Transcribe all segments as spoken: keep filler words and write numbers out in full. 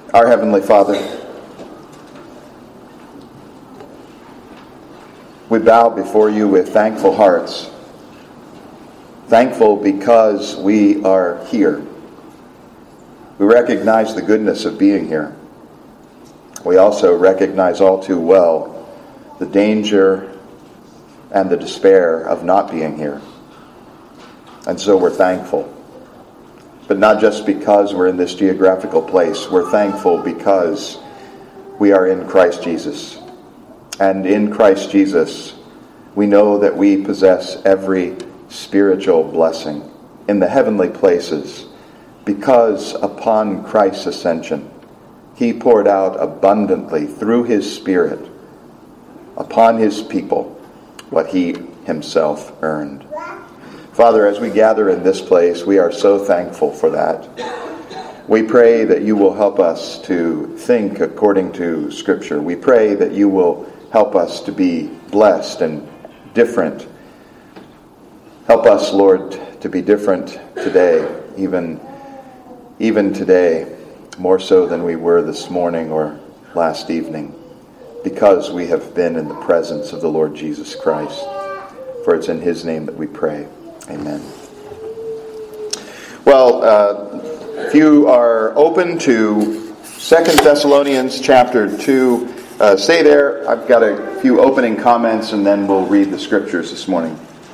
Our Heavenly Father, we bow before you with thankful hearts. Thankful because we are here. We recognize the goodness of being here. We also recognize all too well the danger and the despair of not being here. And so we're thankful. But not just because we're in this geographical place. We're thankful because we are in Christ Jesus. And in Christ Jesus, we know that we possess every spiritual blessing in the heavenly places, because upon Christ's ascension, he poured out abundantly through his Spirit upon his people what he himself earned. Father, as we gather in this place, we are so thankful for that. We pray that you will help us to think according to Scripture. We pray that you will help us to be blessed and different. Help us, Lord, to be different today, even, even today, more so than we were this morning or last evening, because we have been in the presence of the Lord Jesus Christ. For it's in his name that we pray. Amen. Well, uh, if you are open to Second Thessalonians chapter two, uh, stay there. I've got a few opening comments and then we'll read the scriptures this morning.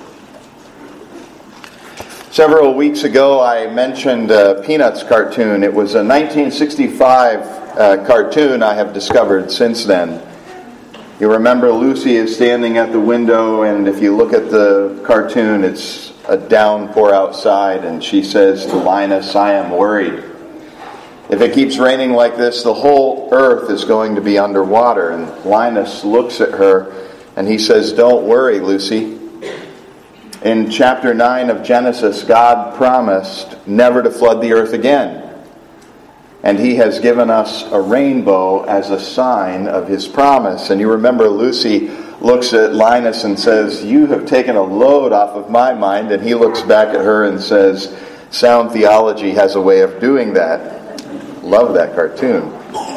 Several weeks ago, I mentioned a Peanuts cartoon. It was a nineteen sixty-five uh, cartoon I have discovered since then. You remember Lucy is standing at the window, and if you look at the cartoon, it's a downpour outside, and she says to Linus, "I am worried. If it keeps raining like this, the whole earth is going to be underwater." And Linus looks at her, and he says, "Don't worry, Lucy." In chapter nine of Genesis, God promised never to flood the earth again. And he has given us a rainbow as a sign of his promise. And you remember Lucy looks at Linus and says, "You have taken a load off of my mind." And he looks back at her and says, "Sound theology has a way of doing that." Love that cartoon.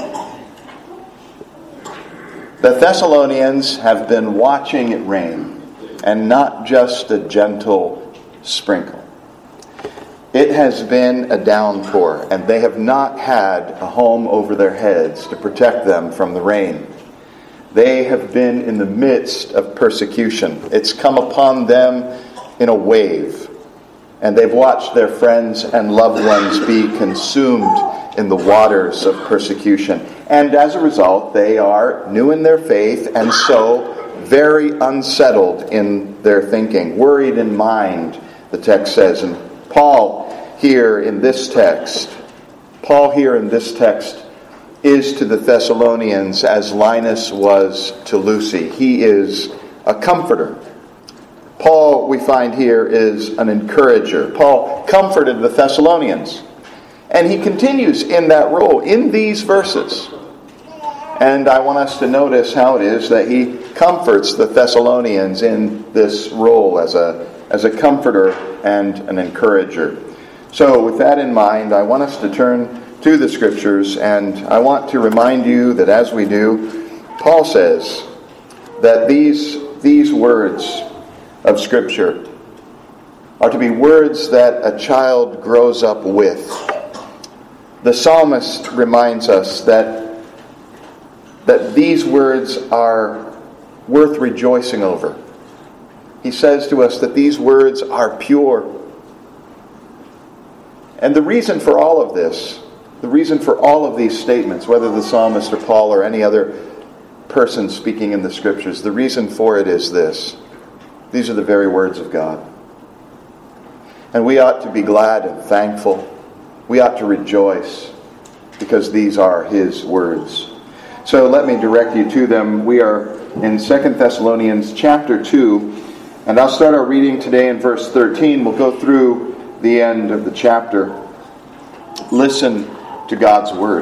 The Thessalonians have been watching it rain. And not just a gentle sprinkle. It has been a downpour, and they have not had a home over their heads to protect them from the rain. They have been in the midst of persecution. It's come upon them in a wave, and they've watched their friends and loved ones be consumed in the waters of persecution. And as a result, they are new in their faith, and so very unsettled in their thinking, worried in mind, the text says. And Paul here in this text, Paul here in this text is to the Thessalonians as Linus was to Lucy. He is a comforter. Paul, we find here, is an encourager. Paul comforted the Thessalonians. And he continues in that role in these verses. And I want us to notice how it is that he comforts the Thessalonians in this role as a, as a comforter and an encourager. So with that in mind, I want us to turn to the Scriptures, and I want to remind you that as we do, Paul says that these, these words of Scripture are to be words that a child grows up with. The psalmist reminds us that that these words are worth rejoicing over. He says to us that these words are pure. And the reason for all of this, the reason for all of these statements, whether the psalmist or Paul or any other person speaking in the Scriptures, the reason for it is this. These are the very words of God. And we ought to be glad and thankful. We ought to rejoice because these are his words. So let me direct you to them. We are in Second Thessalonians chapter two, and I'll start our reading today in verse thirteen. We'll go through the end of the chapter. Listen to God's word.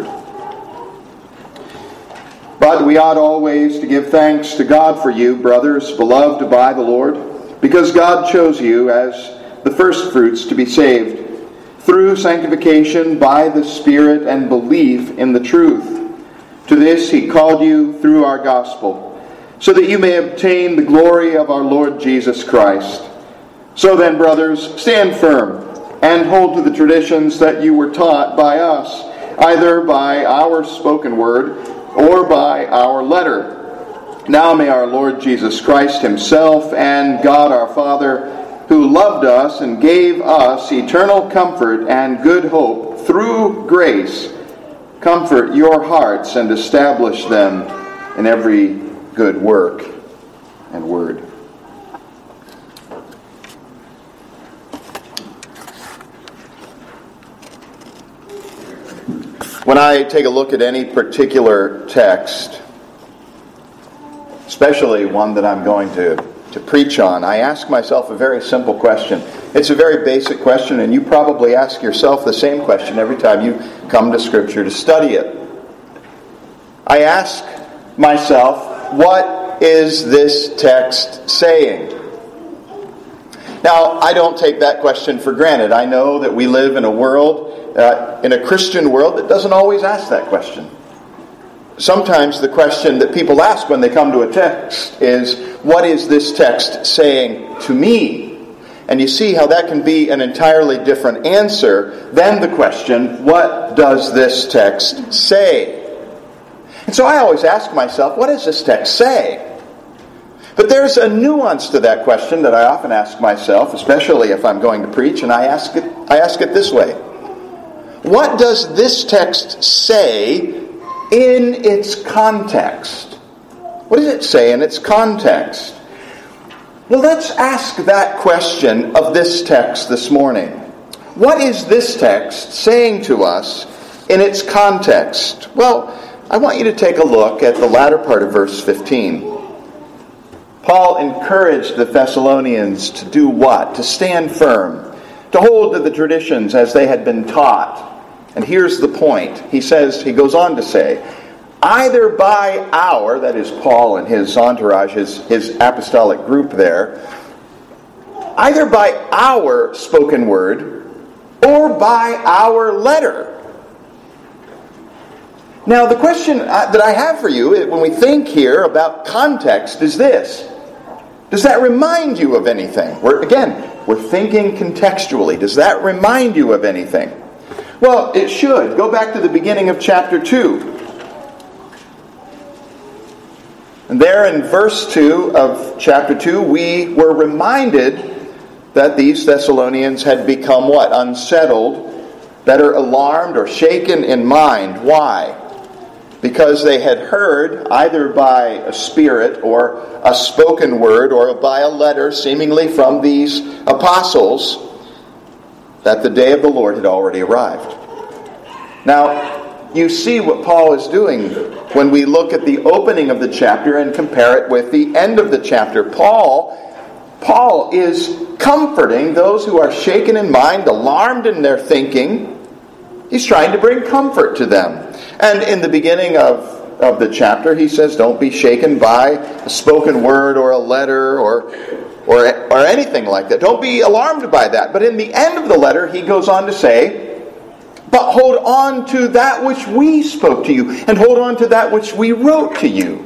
"But we ought always to give thanks to God for you, brothers, beloved by the Lord, because God chose you as the firstfruits to be saved through sanctification by the Spirit and belief in the truth. To this he called you through our gospel, so that you may obtain the glory of our Lord Jesus Christ. So then, brothers, stand firm and hold to the traditions that you were taught by us, either by our spoken word or by our letter. Now may our Lord Jesus Christ himself and God our Father, who loved us and gave us eternal comfort and good hope through grace, comfort your hearts and establish them in every good work and word. When I take a look at any particular text, especially one that I'm going to, to preach on, I ask myself a very simple question. It's a very basic question, and you probably ask yourself the same question every time you come to Scripture to study it. I ask myself, what is this text saying? Now, I don't take that question for granted. I know that we live in a world, uh, in a Christian world, that doesn't always ask that question. Sometimes the question that people ask when they come to a text is, what is this text saying to me? And you see how that can be an entirely different answer than the question, what does this text say? And so I always ask myself, what does this text say? But there's a nuance to that question that I often ask myself, especially if I'm going to preach, and I ask it, I ask it this way. What does this text say in its context? What does it say in its context? Well, let's ask that question of this text this morning. What is this text saying to us in its context? Well, I want you to take a look at the latter part of verse fifteen. Paul encouraged the Thessalonians to do what? To stand firm, to hold to the traditions as they had been taught. And here's the point. He says, he goes on to say, either by our, that is Paul and his entourage, his, his apostolic group there, either by our spoken word or by our letter. Now, the question that I have for you when we think here about context is this. Does that remind you of anything? We're, again, we're thinking contextually. Does that remind you of anything? Well, it should. Go back to the beginning of chapter two. And there in verse two of chapter two, we were reminded that these Thessalonians had become what? Unsettled, better alarmed or shaken in mind. Why? Because they had heard, either by a spirit or a spoken word or by a letter seemingly from these apostles, that the day of the Lord had already arrived. Now, you see what Paul is doing when we look at the opening of the chapter and compare it with the end of the chapter. Paul, Paul is comforting those who are shaken in mind, alarmed in their thinking. He's trying to bring comfort to them. And in the beginning of, of the chapter, he says, don't be shaken by a spoken word or a letter or Or, or anything like that. Don't be alarmed by that. But in the end of the letter, he goes on to say, but hold on to that which we spoke to you, and hold on to that which we wrote to you.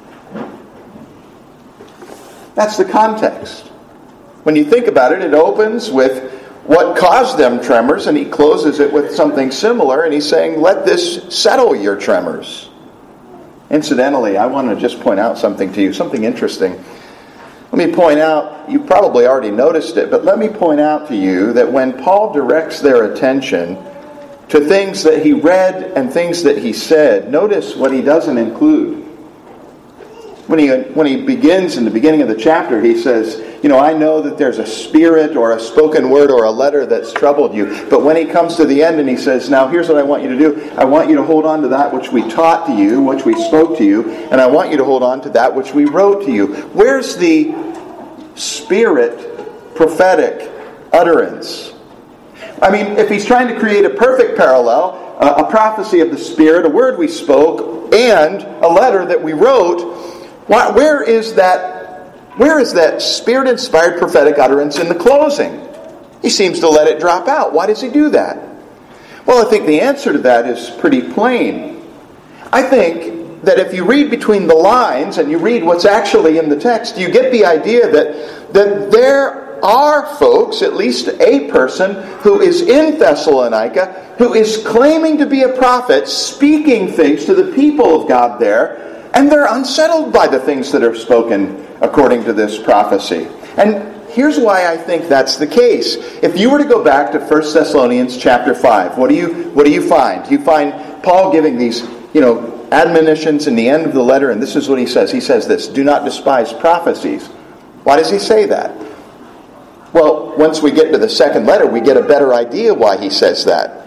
That's the context. When you think about it, it opens with what caused them tremors, and he closes it with something similar, and he's saying, let this settle your tremors. Incidentally, I want to just point out something to you, something interesting. Let me point out, you probably already noticed it, but let me point out to you that when Paul directs their attention to things that he read and things that he said, notice what he doesn't include. When he, when he begins in the beginning of the chapter, he says, you know, I know that there's a spirit or a spoken word or a letter that's troubled you. But when he comes to the end and he says, now here's what I want you to do. I want you to hold on to that which we taught to you, which we spoke to you, and I want you to hold on to that which we wrote to you. Where's the spirit prophetic utterance? I mean, if he's trying to create a perfect parallel, uh, a prophecy of the Spirit, a word we spoke, and a letter that we wrote, why, where is that? Where is that Spirit-inspired prophetic utterance in the closing? He seems to let it drop out. Why does he do that? Well, I think the answer to that is pretty plain. I think that if you read between the lines and you read what's actually in the text, you get the idea that, that there are folks, at least a person, who is in Thessalonica, who is claiming to be a prophet, speaking things to the people of God there, and they're unsettled by the things that are spoken according to this prophecy. And here's why I think that's the case. If you were to go back to First Thessalonians chapter five, what do you what do you find? You find Paul giving these, you know, admonitions in the end of the letter, and this is what he says. He says this, do not despise prophecies. Why does he say that? Well, once we get to the second letter, we get a better idea why he says that.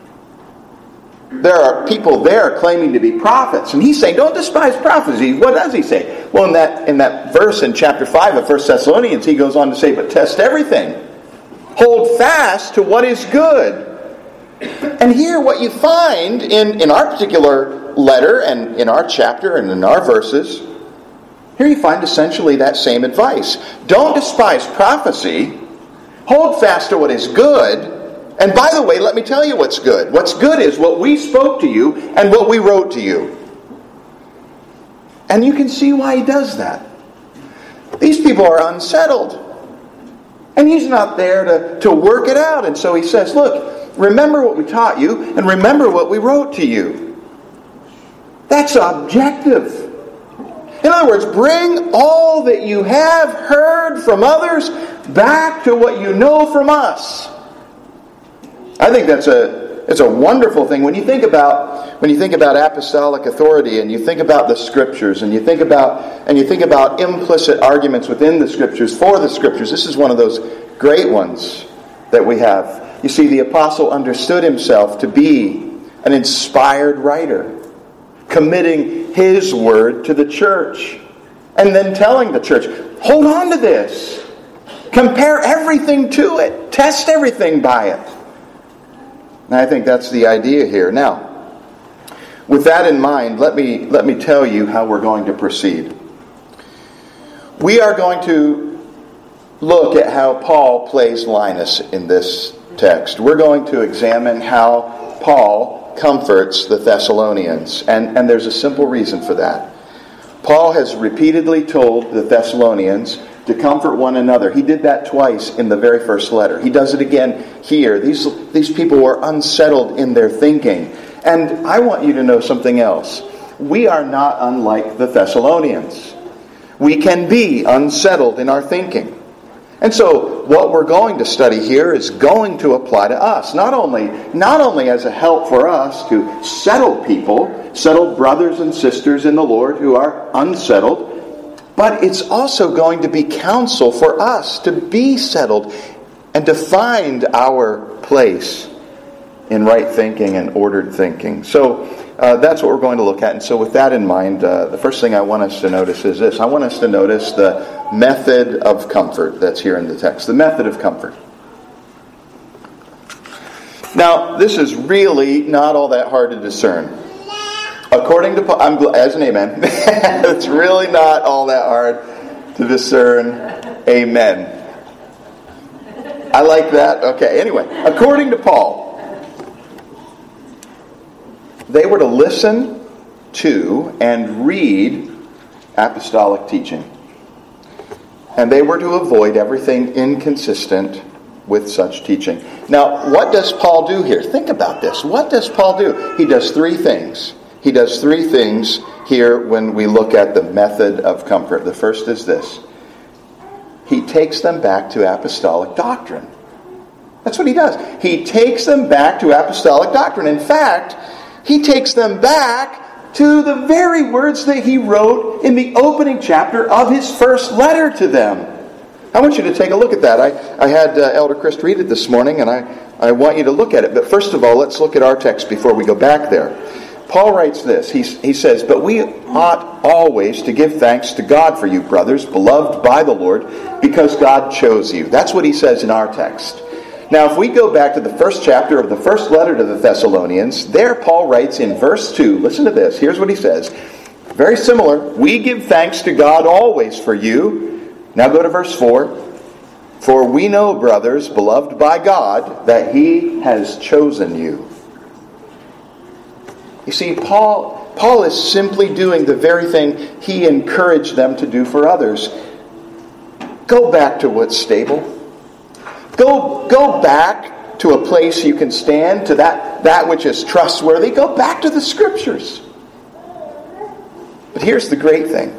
There are people there claiming to be prophets, and he's saying, don't despise prophecy. What does he say? Well, in that in that verse in chapter five of First Thessalonians, he goes on to say, but test everything. Hold fast to what is good. And here what you find in, in our particular letter and in our chapter and in our verses, here you find essentially that same advice. Don't despise prophecy. Hold fast to what is good. And by the way, let me tell you what's good. What's good is what we spoke to you and what we wrote to you. And you can see why he does that. These people are unsettled. And he's not there to, to work it out. And so he says, look, remember what we taught you and remember what we wrote to you. That's objective. In other words, bring all that you have heard from others back to what you know from us. I think that's a it's a wonderful thing when you think about when you think about apostolic authority and you think about the scriptures and you think about and you think about implicit arguments within the scriptures for the scriptures. This is one of those great ones that we have. You see, the apostle understood himself to be an inspired writer, committing his word to the church, and then telling the church, hold on to this. Compare everything to it. Test everything by it. And I think that's the idea here. Now, with that in mind, let me let me tell you how we're going to proceed. We are going to look at how Paul plays Linus in this text. We're going to examine how Paul comforts the Thessalonians. And, and there's a simple reason for that. Paul has repeatedly told the Thessalonians to comfort one another. He did that twice in the very first letter. He does it again here. These, these people were unsettled in their thinking. And I want you to know something else. We are not unlike the Thessalonians. We can be unsettled in our thinking. And so what we're going to study here is going to apply to us. Not only, not only as a help for us to settle people, settle brothers and sisters in the Lord who are unsettled, but it's also going to be counsel for us to be settled and to find our place in right thinking and ordered thinking. So uh, that's what we're going to look at. And so with that in mind, uh, the first thing I want us to notice is this. I want us to notice the method of comfort that's here in the text. The method of comfort. Now, this is really not all that hard to discern. According to Paul, I'm glad, as an amen, it's really not all that hard to discern amen. I like that. Okay, anyway, according to Paul, they were to listen to and read apostolic teaching. And they were to avoid everything inconsistent with such teaching. Now, what does Paul do here? Think about this. What does Paul do? He does three things. He does three things here when we look at the method of comfort. The first is this. He takes them back to apostolic doctrine. That's what he does. He takes them back to apostolic doctrine. In fact, he takes them back to the very words that he wrote in the opening chapter of his first letter to them. I want you to take a look at that. I, I had uh, Elder Christ read it this morning, and I, I want you to look at it. But first of all, let's look at our text before we go back there. Paul writes this. He, he says, but we ought always to give thanks to God for you, brothers, beloved by the Lord, because God chose you. That's what he says in our text. Now, if we go back to the first chapter of the first letter to the Thessalonians, there Paul writes in verse two, listen to this. Here's what he says. Very similar. We give thanks to God always for you. Now go to verse four. For we know, brothers, beloved by God, that He has chosen you. You see, Paul, Paul is simply doing the very thing he encouraged them to do for others. Go back to what's stable. Go, go back to a place you can stand, to that, that which is trustworthy. Go back to the Scriptures. But here's the great thing.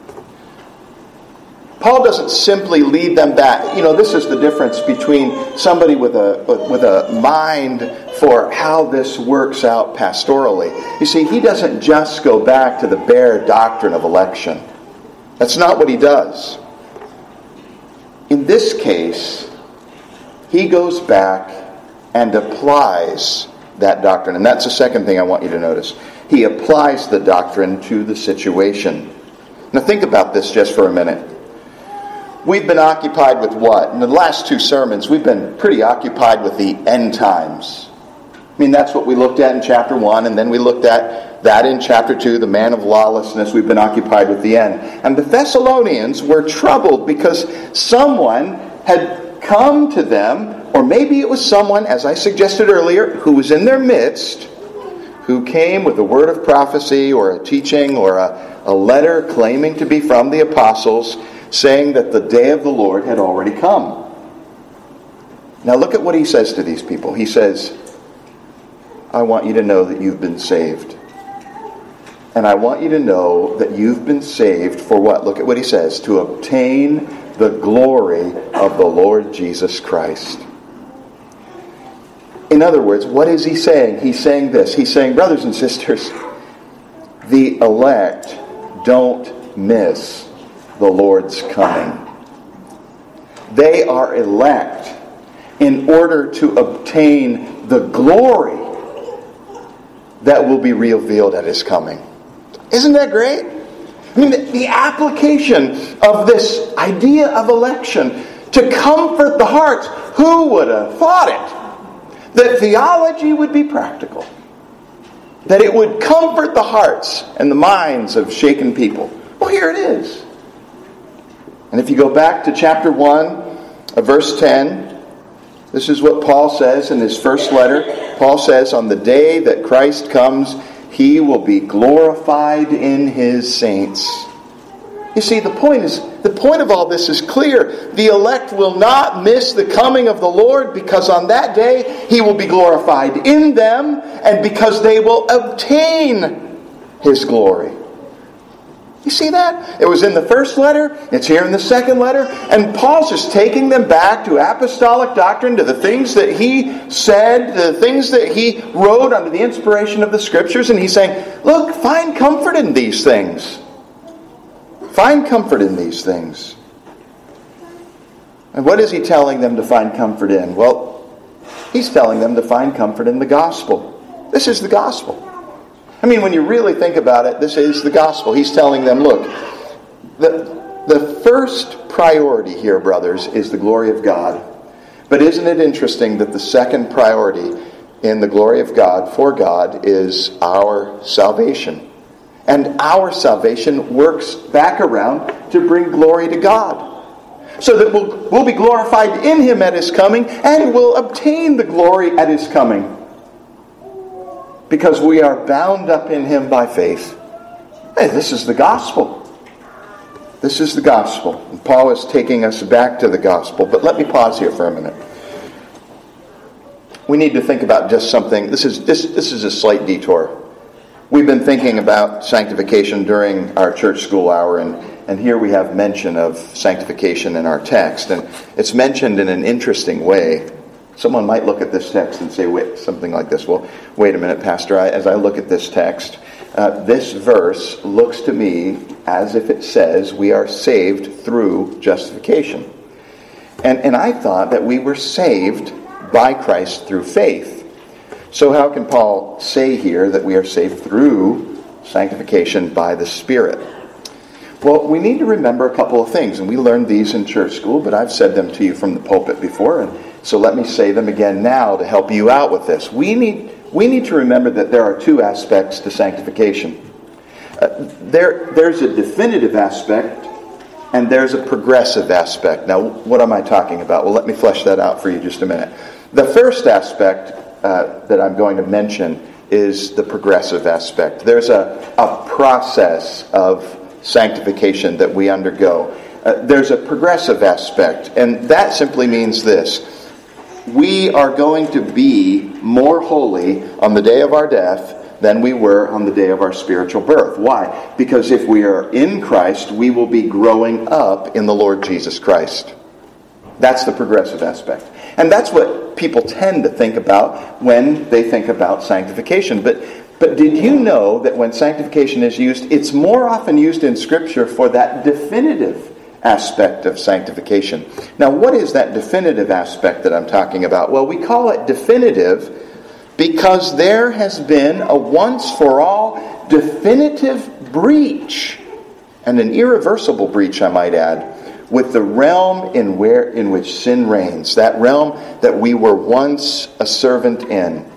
Paul doesn't simply lead them back. You know, this is the difference between somebody with a with a mind for how this works out pastorally. You see, he doesn't just go back to the bare doctrine of election. That's not what he does. In this case, he goes back and applies that doctrine. And that's the second thing I want you to notice. He applies the doctrine to the situation. Now think about this just for a minute. We've been occupied with what? In the last two sermons, we've been pretty occupied with the end times. I mean, that's what we looked at in chapter one, and then we looked at that in chapter two, the man of lawlessness. We've been occupied with the end. And the Thessalonians were troubled because someone had come to them, or maybe it was someone, as I suggested earlier, who was in their midst, who came with a word of prophecy or a teaching or a, a letter claiming to be from the apostles, saying that the day of the Lord had already come. Now look at what he says to these people. He says, I want you to know that you've been saved. And I want you to know that you've been saved for what? Look at what he says. To obtain the glory of the Lord Jesus Christ. In other words, what is he saying? He's saying this. He's saying, brothers and sisters, the elect don't miss the Lord's coming. They are elect in order to obtain the glory that will be revealed at His coming. Isn't that great? I mean, the, the application of this idea of election to comfort the hearts. Who would have thought it? That theology would be practical. That it would comfort the hearts and the minds of shaken people. Well, here it is. And if you go back to chapter one, verse ten, this is what Paul says in his first letter. Paul says, on the day that Christ comes, He will be glorified in His saints. You see, the point is, the point of all this is clear. The elect will not miss the coming of the Lord, because on that day He will be glorified in them, and because they will obtain His glory. You see that? It was in the first letter. It's here in the second letter. And Paul's just taking them back to apostolic doctrine, to the things that he said, to the things that he wrote under the inspiration of the Scriptures. And he's saying, look, find comfort in these things. Find comfort in these things. And what is he telling them to find comfort in? Well, he's telling them to find comfort in the gospel. This is the gospel. I mean, when you really think about it, this is the gospel. He's telling them, look, the, the first priority here, brothers, is the glory of God. But isn't it interesting that the second priority in the glory of God, for God, is our salvation? And our salvation works back around to bring glory to God. So that we'll, we'll be glorified in Him at His coming, and we'll obtain the glory at His coming. Because we are bound up in Him by faith. Hey, this is the gospel. This is the gospel. And Paul is taking us back to the gospel. But let me pause here for a minute. We need to think about just something. This is this this is a slight detour. We've been thinking about sanctification during our church school hour, and, and here we have mention of sanctification in our text. And it's mentioned in an interesting way. Someone might look at this text and say, wait, something like this. Well, wait a minute, Pastor. I, as I look at this text, uh, this verse looks to me as if it says we are saved through justification. And, and I thought that we were saved by Christ through faith. So how can Paul say here that we are saved through sanctification by the Spirit? Well, we need to remember a couple of things, and we learned these in church school, but I've said them to you from the pulpit before, and so let me say them again now to help you out with this. We need we need to remember that there are two aspects to sanctification. Uh, there, there's a definitive aspect, and there's a progressive aspect. Now, what am I talking about? Well, let me flesh that out for you just a minute. The first aspect uh, that I'm going to mention is the progressive aspect. There's a, a process of sanctification that we undergo. Uh, there's a progressive aspect, and that simply means this. We are going to be more holy on the day of our death than we were on the day of our spiritual birth. Why? Because if we are in Christ, we will be growing up in the Lord Jesus Christ. That's the progressive aspect. And that's what people tend to think about when they think about sanctification. But, but did you know that when sanctification is used, it's more often used in Scripture for that definitive aspect of sanctification? Now, what is that definitive aspect that I'm talking about? Well, we call it definitive because there has been a once-for-all definitive breach, and an irreversible breach, I might add, with the realm in where in which sin reigns, that realm that we were once a servant in.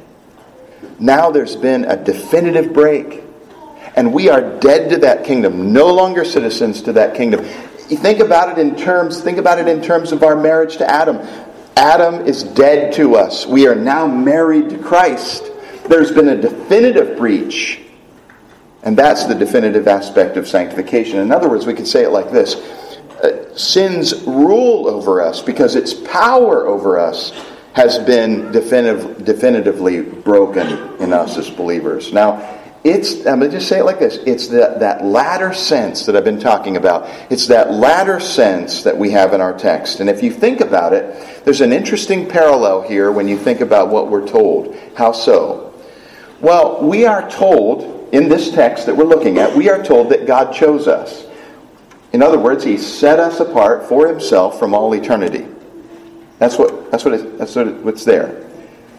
Now there's been a definitive break, and we are dead to that kingdom, no longer citizens to that kingdom. You think about it in terms, think about it in terms of our marriage to Adam. Adam is dead to us. We are now married to Christ. There's been a definitive breach. And that's the definitive aspect of sanctification. In other words, we could say it like this. Uh, sin's rule over us, because its power over us, has been definitive, definitively broken in us as believers. Now, it's, I'm going to just say it like this. It's that, that latter sense that I've been talking about. It's that latter sense that we have in our text. And if you think about it, there's an interesting parallel here when you think about what we're told. How so? Well, we are told, in this text that we're looking at, we are told that God chose us. In other words, He set us apart for Himself from all eternity. That's what, that's what, it, that's what it, what's there.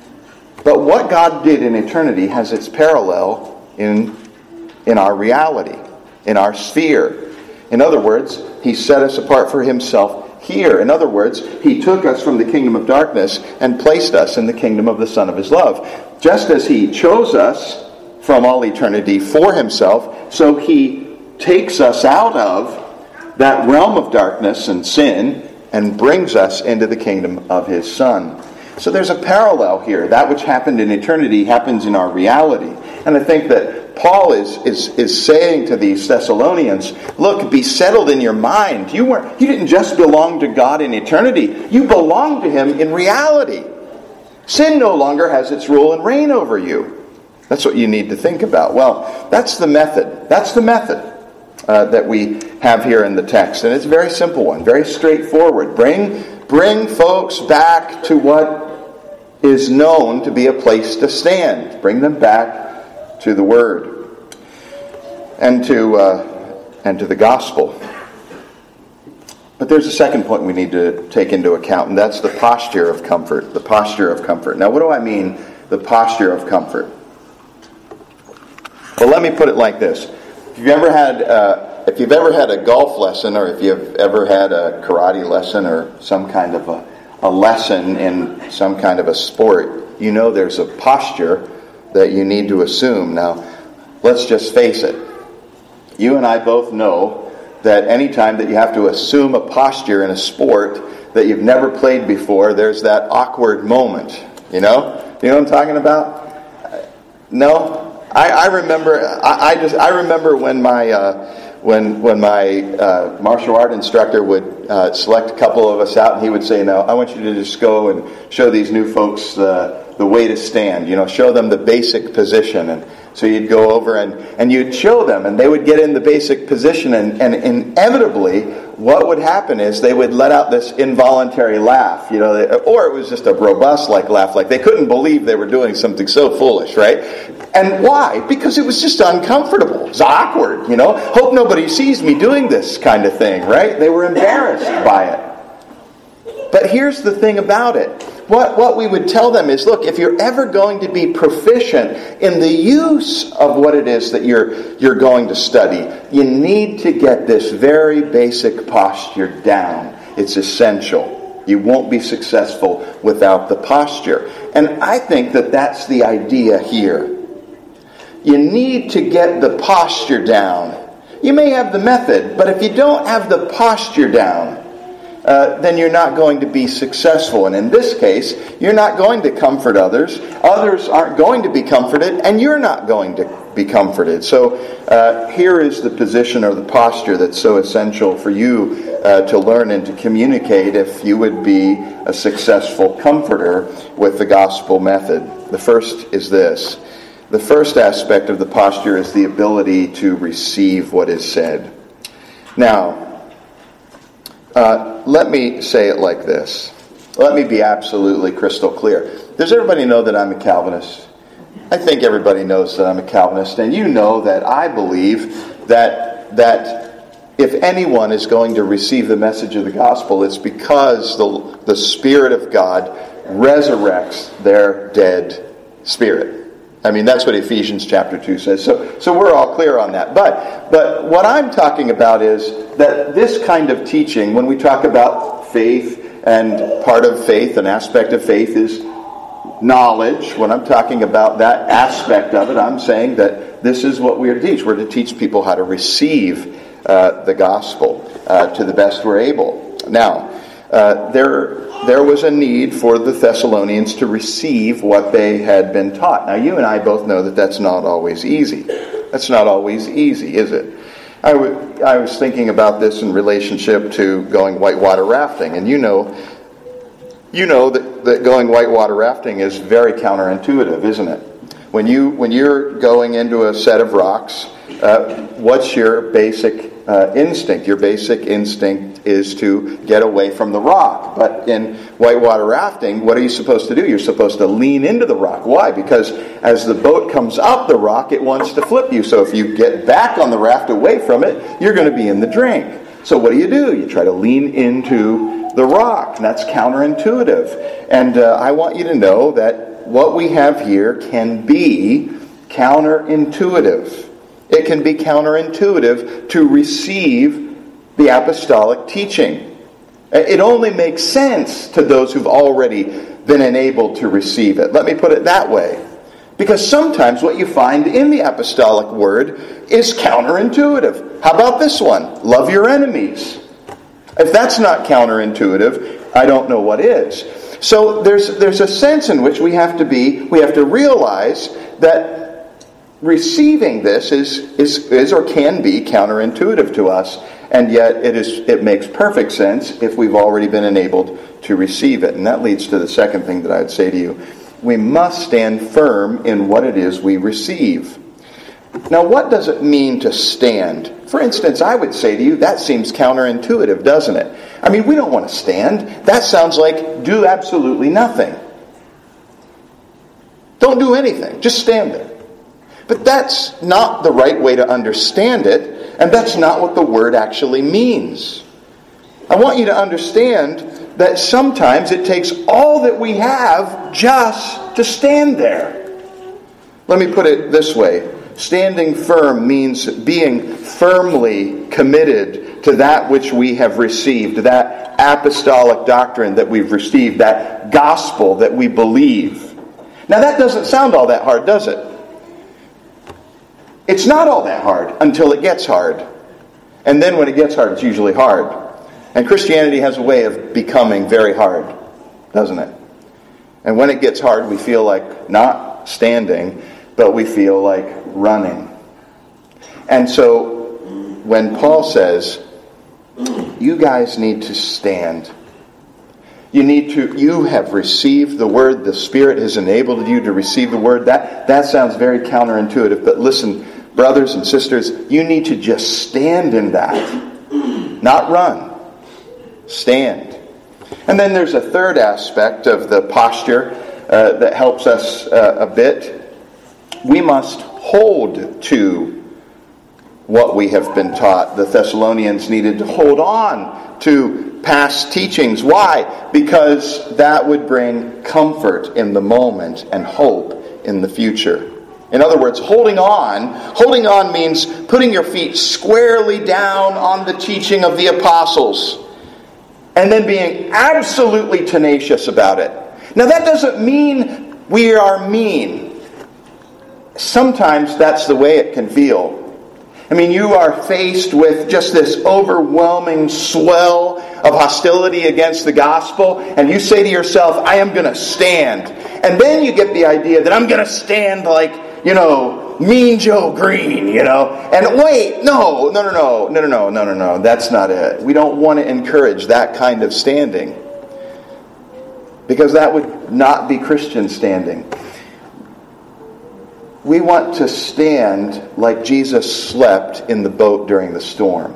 But what God did in eternity has its parallel in, in our reality, in our sphere. In other words, He set us apart for Himself here. In other words, He took us from the kingdom of darkness and placed us in the kingdom of the Son of His love. Just as He chose us from all eternity for Himself, so He takes us out of that realm of darkness and sin and brings us into the kingdom of His Son. So there's a parallel here. That which happened in eternity happens in our reality. And I think that Paul is, is, is saying to these Thessalonians, look, be settled in your mind. You weren't, you didn't just belong to God in eternity. You belong to Him in reality. Sin no longer has its rule and reign over you. That's what you need to think about. Well, that's the method. That's the method uh, that we have here in the text. And it's a very simple one, very straightforward. Bring, bring folks back to what is known to be a place to stand. Bring them back to the Word and to uh, and to the gospel. But there's a second point we need to take into account, and that's the posture of comfort. The posture of comfort. Now, what do I mean, the posture of comfort? Well, let me put it like this. If you've ever had uh, if you've ever had a golf lesson, or if you've ever had a karate lesson, or some kind of a, a lesson in some kind of a sport, you know there's a posture that you need to assume. Now, let's just face it. You and I both know that anytime that you have to assume a posture in a sport that you've never played before, there's that awkward moment. You know? You know what I'm talking about? No? I, I remember I, I just I remember when my uh, when when my uh, martial art instructor would uh, select a couple of us out, and he would say, "Now, I want you to just go and show these new folks the the way to stand. You know, show them the basic position." And so you'd go over and, and you'd show them, and they would get in the basic position, and, and inevitably what would happen is they would let out this involuntary laugh, you know, or it was just a robust like laugh, like they couldn't believe they were doing something so foolish, right? And why? Because it was just uncomfortable. It was awkward, you know. Hope nobody sees me doing this kind of thing, right? They were embarrassed by it. But here's the thing about it. What, what we would tell them is, look, if you're ever going to be proficient in the use of what it is that you're, you're going to study, you need to get this very basic posture down. It's essential. You won't be successful without the posture. And I think that that's the idea here. You need to get the posture down. You may have the method, but if you don't have the posture down, uh, then you're not going to be successful. And in this case, you're not going to comfort others. Others aren't going to be comforted, and you're not going to be comforted. So uh, here is the position or the posture that's so essential for you uh, to learn and to communicate if you would be a successful comforter with the gospel method. The first is this. The first aspect of the posture is the ability to receive what is said. Now, uh, let me say it like this. Let me be absolutely crystal clear. Does everybody know that I'm a Calvinist? I think everybody knows that I'm a Calvinist, and you know that I believe that that if anyone is going to receive the message of the gospel, it's because the, the Spirit of God resurrects their dead spirit. I mean, that's what Ephesians chapter two says. So, so we're all clear on that. But, but what I'm talking about is that this kind of teaching, when we talk about faith, and part of faith, an aspect of faith is knowledge. When I'm talking about that aspect of it, I'm saying that this is what we are to teach. We're to teach people how to receive uh, the gospel uh, to the best we're able. Now, uh, there there was a need for the Thessalonians to receive what they had been taught. Now, you and I both know that that's not always easy. That's not always easy, is it? I, w- I was thinking about this in relationship to going whitewater rafting, and you know, you know that, that going whitewater rafting is very counterintuitive, isn't it? When you when you're going into a set of rocks, uh, what's your basic uh, instinct? Your basic instinct is to get away from the rock. But in whitewater rafting, what are you supposed to do? You're supposed to lean into the rock. Why? Because as the boat comes up the rock, it wants to flip you. So if you get back on the raft away from it, you're going to be in the drink. So what do you do? You try to lean into the rock. And that's counterintuitive. And uh, I want you to know that what we have here can be counterintuitive. It can be counterintuitive to receive the apostolic teaching. It only makes sense to those who've already been enabled to receive it. Let me put it that way. Because sometimes what you find in the apostolic word is counterintuitive. How about this one? Love your enemies. If that's not counterintuitive, I don't know what is. So there's there's a sense in which we have to be, we have to realize that receiving this is is, is or can be counterintuitive to us, and yet it is it makes perfect sense if we've already been enabled to receive it. And that leads to the second thing that I'd say to you. We must stand firm in what it is we receive. Now, what does it mean to stand? For instance, I would say to you, that seems counterintuitive, doesn't it? I mean, we don't want to stand. That sounds like do absolutely nothing. Don't do anything. Just stand there. But that's not the right way to understand it, and that's not what the word actually means. I want you to understand that sometimes it takes all that we have just to stand there. Let me put it this way. Standing firm means being firmly committed to that which we have received, that apostolic doctrine that we've received, that gospel that we believe. Now that doesn't sound all that hard, does it? It's not all that hard until it gets hard. And then when it gets hard, it's usually hard. And Christianity has a way of becoming very hard, doesn't it? And when it gets hard, we feel like not standing, but we feel like running. And so when Paul says, you guys need to stand. You need to, you have received the word, the Spirit has enabled you to receive the word. That, that sounds very counterintuitive, but listen, brothers and sisters, you need to just stand in that. Not run. Stand. And then there's a third aspect of the posture uh, that helps us uh, a bit. We must hold to what we have been taught. The Thessalonians needed to hold on to past teachings. Why? Because that would bring comfort in the moment and hope in the future. In other words, holding on, holding on means putting your feet squarely down on the teaching of the apostles and then being absolutely tenacious about it. Now that doesn't mean we are mean. Sometimes that's the way it can feel. I mean, you are faced with just this overwhelming swell of hostility against the gospel, and you say to yourself, I am going to stand. And then you get the idea that I'm going to stand like, you know, Mean Joe Green, you know. And wait, no, no, no, no, no, no, no, no, no, no. That's not it. We don't want to encourage that kind of standing, because that would not be Christian standing. We want to stand like Jesus slept in the boat during the storm.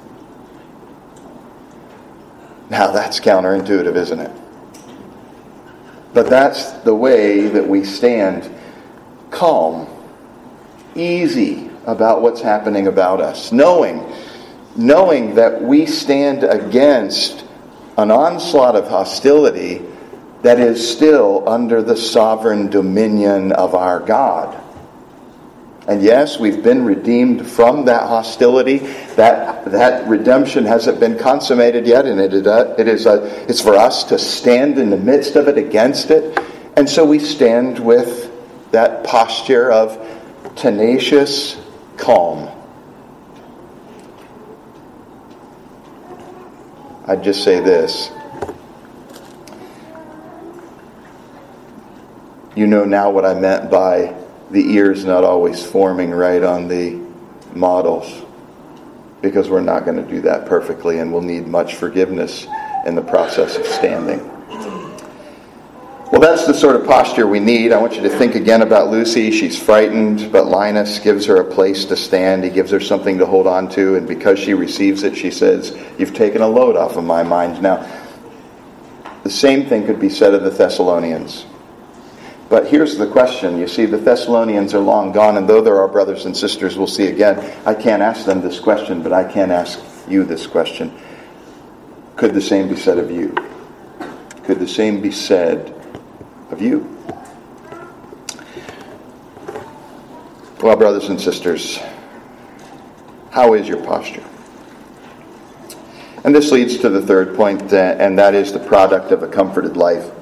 Now that's counterintuitive, isn't it? But that's the way that we stand, calm, easy about what's happening about us, knowing, knowing that we stand against an onslaught of hostility that is still under the sovereign dominion of our God. And yes, we've been redeemed from that hostility. That that redemption hasn't been consummated yet, and it is a, it is a, it's for us to stand in the midst of it, against it. And so we stand with that posture of tenacious calm. I'd just say this. You know now what I meant by the ears not always forming right on the models, because we're not going to do that perfectly, and we'll need much forgiveness in the process of standing. Well, that's the sort of posture we need. I want you to think again about Lucy. She's frightened, but Linus gives her a place to stand. He gives her something to hold on to, and because she receives it, she says, "You've taken a load off of my mind." Now, the same thing could be said of the Thessalonians. But here's the question. You see, the Thessalonians are long gone, and though they're our brothers and sisters, we'll see again, I can't ask them this question, but I can ask you this question. Could the same be said of you? Could the same be said of you? Well, brothers and sisters, how is your posture? And this leads to the third point, uh, and that is the product of a comforted life.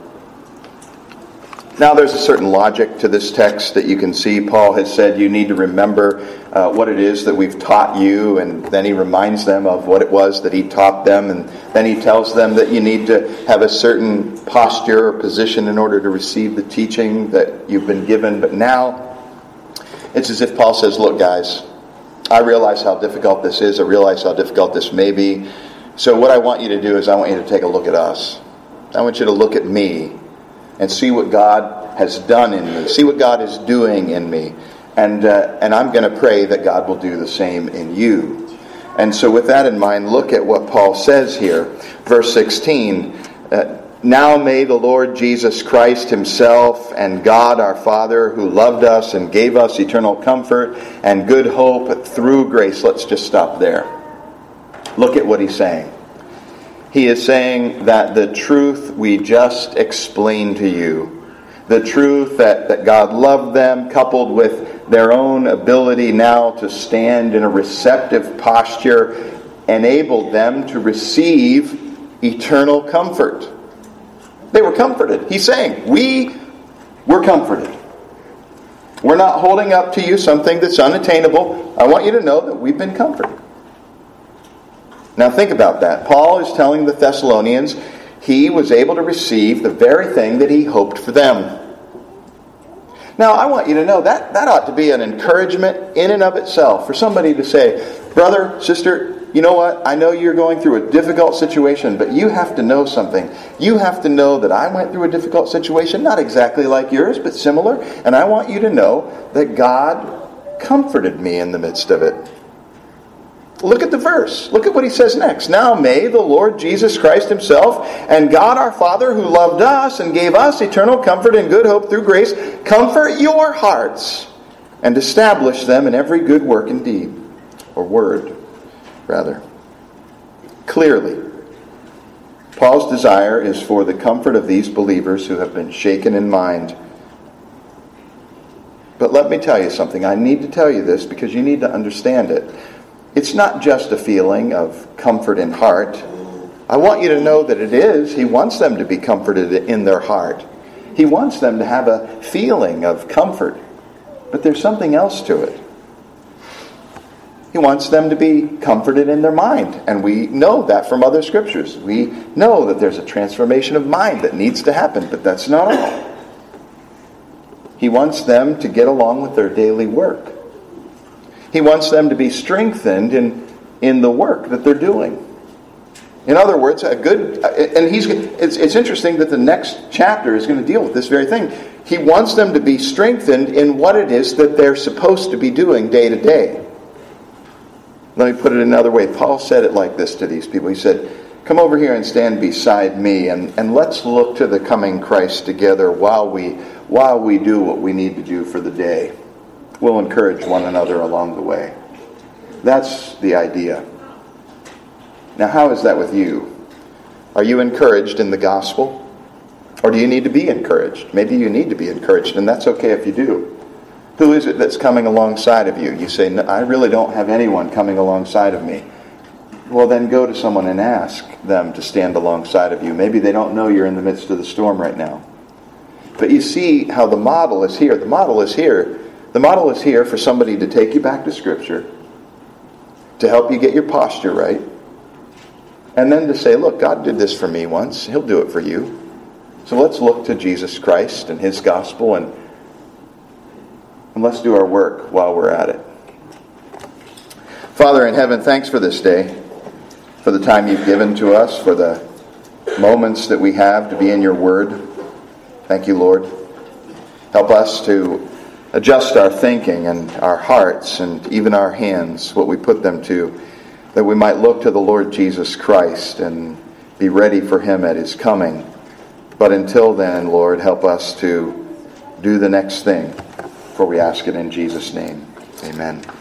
Now, there's a certain logic to this text that you can see. Paul has said you need to remember uh, what it is that we've taught you, and then he reminds them of what it was that he taught them, and then he tells them that you need to have a certain posture or position in order to receive the teaching that you've been given. But now, it's as if Paul says, look, guys, I realize how difficult this is. I realize how difficult this may be. So what I want you to do is I want you to take a look at us. I want you to look at me and see what God has done in me. See what God is doing in me. And uh, and I'm going to pray that God will do the same in you. And so with that in mind, look at what Paul says here. Verse sixteen, uh, now may the Lord Jesus Christ himself and God our Father, who loved us and gave us eternal comfort and good hope through grace. Let's just stop there. Look at what he's saying. He is saying that the truth we just explained to you, the truth that, that God loved them, coupled with their own ability now to stand in a receptive posture, enabled them to receive eternal comfort. They were comforted. He's saying, we were comforted. We're not holding up to you something that's unattainable. I want you to know that we've been comforted. Now think about that. Paul is telling the Thessalonians he was able to receive the very thing that he hoped for them. Now I want you to know that that ought to be an encouragement in and of itself for somebody to say, brother, sister, you know what? I know you're going through a difficult situation, but you have to know something. You have to know that I went through a difficult situation, not exactly like yours, but similar. And I want you to know that God comforted me in the midst of it. Look at the verse. Look at what he says next. Now may the Lord Jesus Christ himself and God our Father, who loved us and gave us eternal comfort and good hope through grace, comfort your hearts and establish them in every good work and deed, or word, rather. Clearly, Paul's desire is for the comfort of these believers who have been shaken in mind. But let me tell you something. I need to tell you this because you need to understand it. It's not just a feeling of comfort in heart. I want you to know that it is. He wants them to be comforted in their heart. He wants them to have a feeling of comfort. But there's something else to it. He wants them to be comforted in their mind. And we know that from other scriptures. We know that there's a transformation of mind that needs to happen, but that's not all. He wants them to get along with their daily work. He wants them to be strengthened in, in the work that they're doing. In other words, a good, and he's it's, it's interesting that the next chapter is going to deal with this very thing. He wants them to be strengthened in what it is that they're supposed to be doing day to day. Let me put it another way. Paul said it like this to these people. He said, come over here and stand beside me, and, and let's look to the coming Christ together while we while we do what we need to do for the day. We'll encourage one another along the way. That's the idea. Now, how is that with you? Are you encouraged in the gospel? Or do you need to be encouraged? Maybe you need to be encouraged, and that's okay if you do. Who is it that's coming alongside of you? You say, no, I really don't have anyone coming alongside of me. Well, then go to someone and ask them to stand alongside of you. Maybe they don't know you're in the midst of the storm right now. But you see how the model is here. The model is here. The model is here for somebody to take you back to Scripture, to help you get your posture right, and then to say, look, God did this for me once. He'll do it for you. So let's look to Jesus Christ and His gospel, and, and let's do our work while we're at it. Father in heaven, thanks for this day, for the time you've given to us, for the moments that we have to be in your word. Thank you, Lord. Help us to adjust our thinking and our hearts and even our hands, what we put them to, that we might look to the Lord Jesus Christ and be ready for Him at His coming. But until then, Lord, help us to do the next thing, for we ask it in Jesus' name. Amen.